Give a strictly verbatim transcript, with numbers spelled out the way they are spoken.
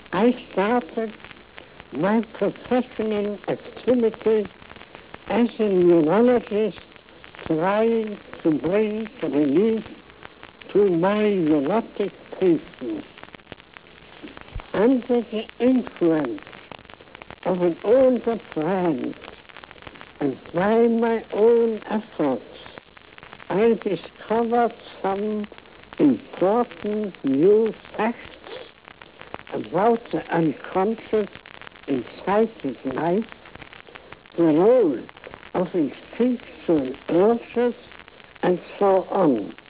I started my professional activities as a neurologist trying to bring relief to my neurotic patients. Under the influence of an older friend and by my own efforts, I discovered some important new facts about the unconscious in psychic life, the role of instinctual urges, and so on.